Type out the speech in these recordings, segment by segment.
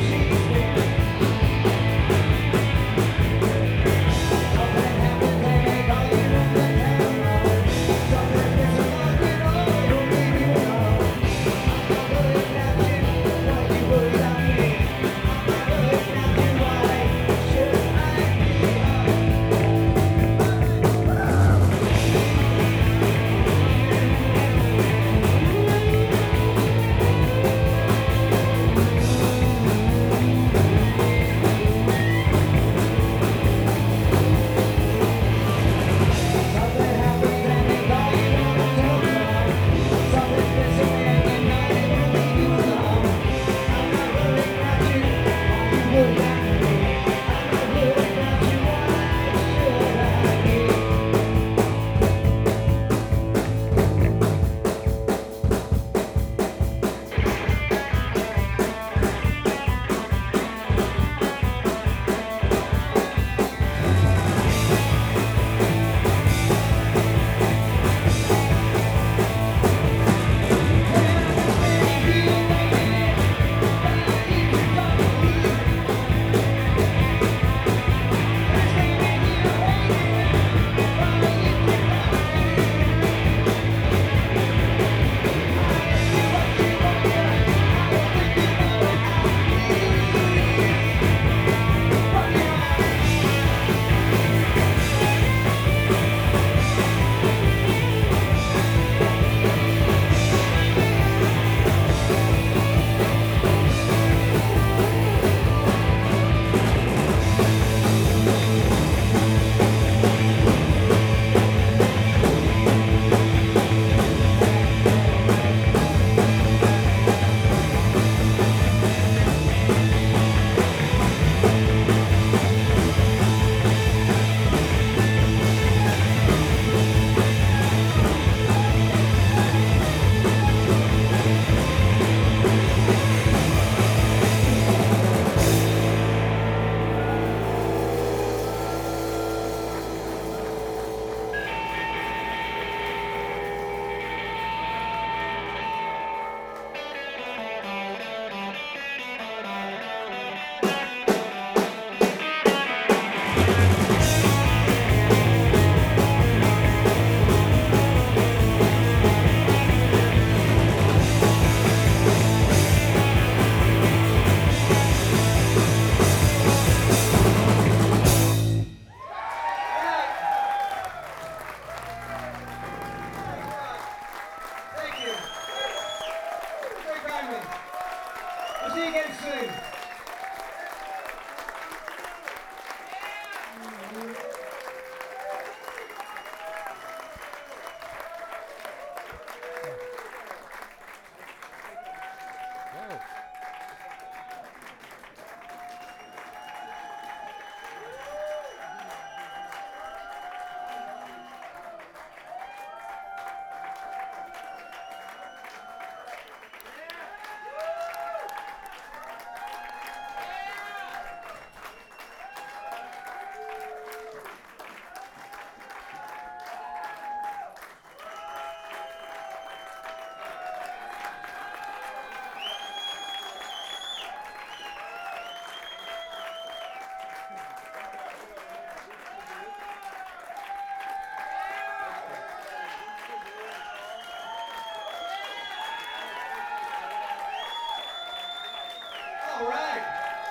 All right.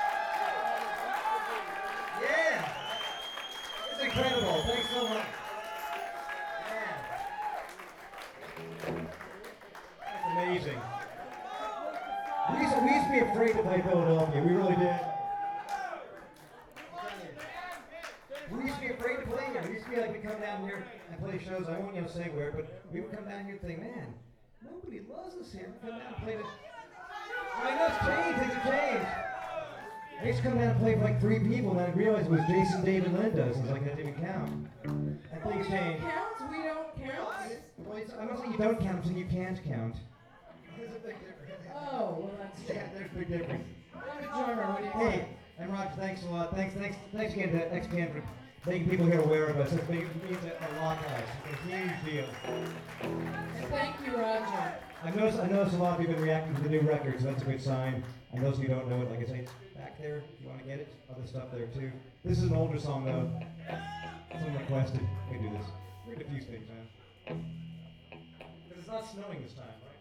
Yeah. It's incredible. Thanks so much. Yeah. That's amazing. We used to be afraid to play Philadelphia. We really did. We used to be afraid to play here. We used to be like, we come down here and play shows. I won't say where, but we would come down here and think, man, nobody loves us here. We come down and play this. I know it's changed. Things have changed. I used to come down and play for like 3 people, and I realized it was Jason, Dave, and Linda. So I was like, that didn't count. And things changed. Counts? We don't count? Well, I'm not saying you don't count, I'm saying you can't count. There's a big difference. Oh, well, that's Yeah, there's a big difference. Good drummer, what do you think? Hey, and Roger, thanks a lot. Thanks again to XPN for making people here aware of us. It means a lot to us. It's a huge deal. And thank you, Roger. I noticed a lot of people have been reacting to the new record, so that's a good sign. And those who don't know it, like I say, it's back there if you want to get it. Other stuff there too. This is an older song though. Someone requested we do this. Read a few things, man. Because it's not snowing this time, right?